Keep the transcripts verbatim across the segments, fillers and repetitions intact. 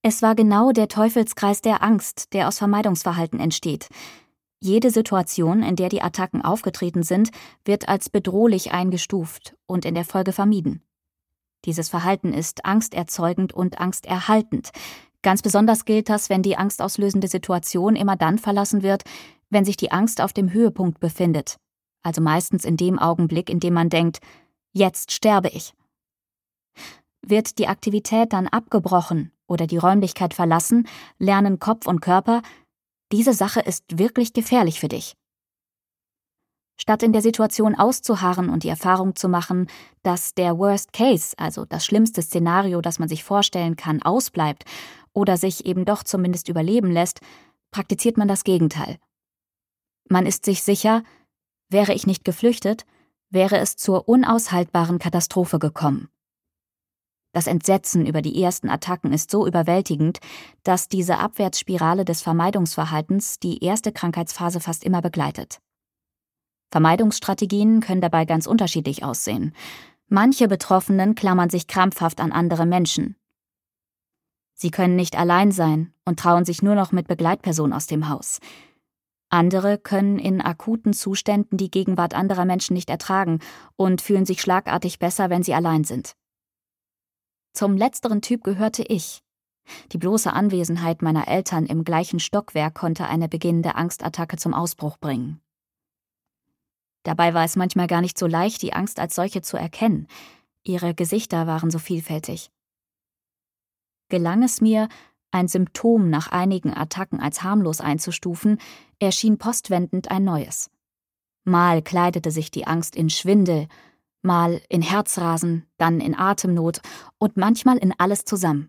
Es war genau der Teufelskreis der Angst, der aus Vermeidungsverhalten entsteht. Jede Situation, in der die Attacken aufgetreten sind, wird als bedrohlich eingestuft und in der Folge vermieden. Dieses Verhalten ist angsterzeugend und angsterhaltend. Ganz besonders gilt das, wenn die angstauslösende Situation immer dann verlassen wird, wenn sich die Angst auf dem Höhepunkt befindet. Also meistens in dem Augenblick, in dem man denkt, jetzt sterbe ich. Wird die Aktivität dann abgebrochen oder die Räumlichkeit verlassen, lernen Kopf und Körper, diese Sache ist wirklich gefährlich für dich. Statt in der Situation auszuharren und die Erfahrung zu machen, dass der Worst Case, also das schlimmste Szenario, das man sich vorstellen kann, ausbleibt oder sich eben doch zumindest überleben lässt, praktiziert man das Gegenteil. Man ist sich sicher, wäre ich nicht geflüchtet, wäre es zur unaushaltbaren Katastrophe gekommen. Das Entsetzen über die ersten Attacken ist so überwältigend, dass diese Abwärtsspirale des Vermeidungsverhaltens die erste Krankheitsphase fast immer begleitet. Vermeidungsstrategien können dabei ganz unterschiedlich aussehen. Manche Betroffenen klammern sich krampfhaft an andere Menschen. Sie können nicht allein sein und trauen sich nur noch mit Begleitperson aus dem Haus. Andere können in akuten Zuständen die Gegenwart anderer Menschen nicht ertragen und fühlen sich schlagartig besser, wenn sie allein sind. Zum letzteren Typ gehörte ich. Die bloße Anwesenheit meiner Eltern im gleichen Stockwerk konnte eine beginnende Angstattacke zum Ausbruch bringen. Dabei war es manchmal gar nicht so leicht, die Angst als solche zu erkennen. Ihre Gesichter waren so vielfältig. Gelang es mir, ein Symptom nach einigen Attacken als harmlos einzustufen, erschien postwendend ein neues. Mal kleidete sich die Angst in Schwindel, mal in Herzrasen, dann in Atemnot und manchmal in alles zusammen.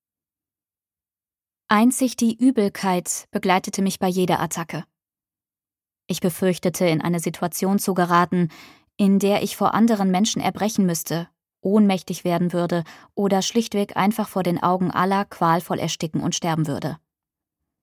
Einzig die Übelkeit begleitete mich bei jeder Attacke. Ich befürchtete, in eine Situation zu geraten, in der ich vor anderen Menschen erbrechen müsste, ohnmächtig werden würde oder schlichtweg einfach vor den Augen aller qualvoll ersticken und sterben würde.